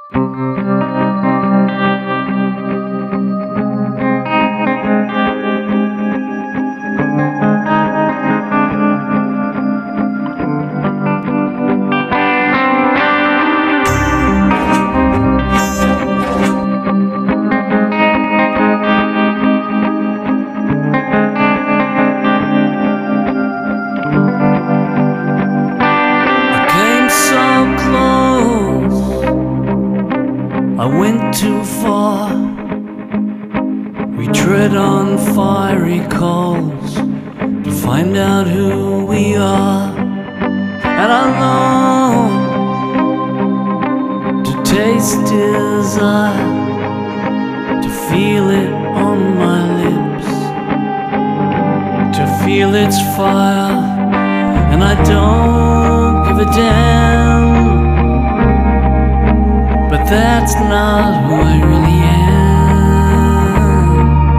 I went too far. We tread on fiery coals to find out who we are. And I long to taste desire, to feel it on my lips, to feel its fire. And I don't give a damn, but that's not who I really am.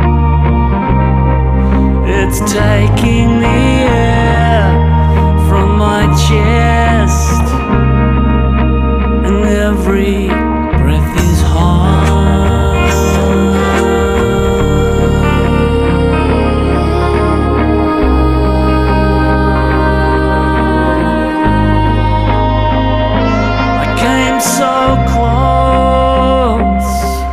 It's taking the air from my chest, and every breath is hard. I came so close,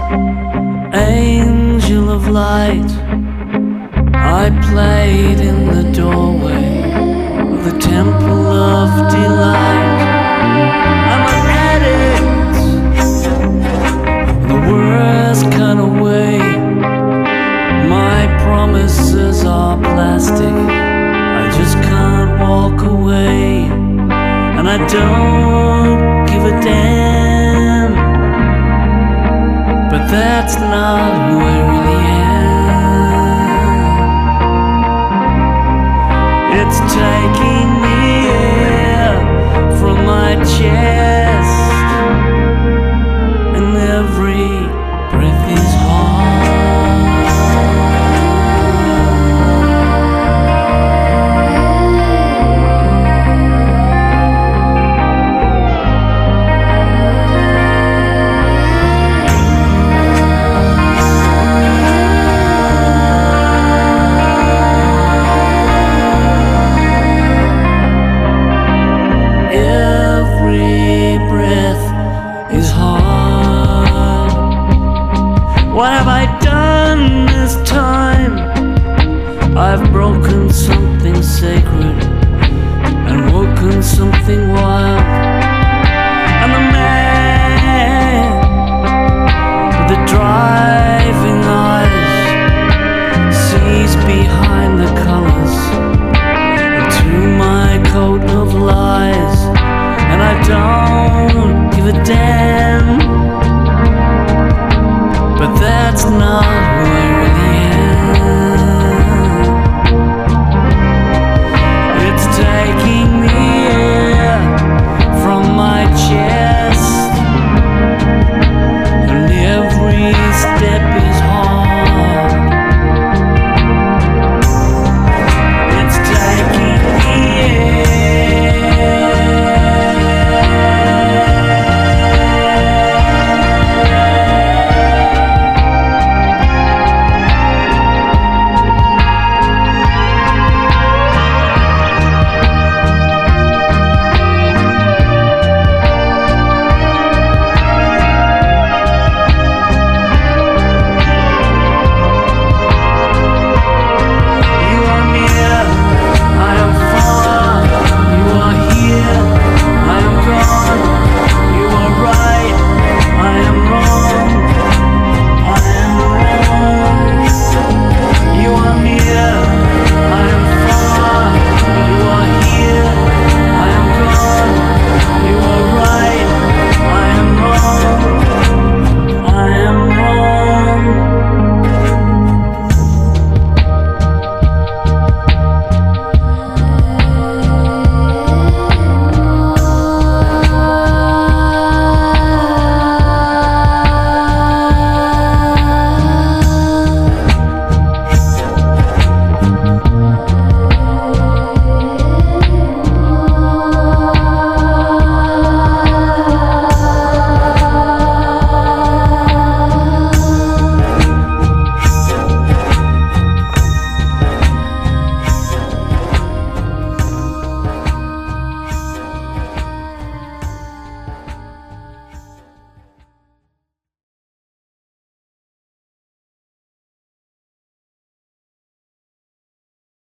angel of light. I played in the doorway of the temple of delight. I'm an addict in the worst kind of way. My promises are plastic, I just can't walk away. And I don't give a damn, but that's not who I really am. It's taking the air from my chest, and every breath is what have I done this time? I've broken something sacred and woken something wild. And the man with the driving eyes sees behind the colors into my coat of lies. And I don't give a damn, but that's not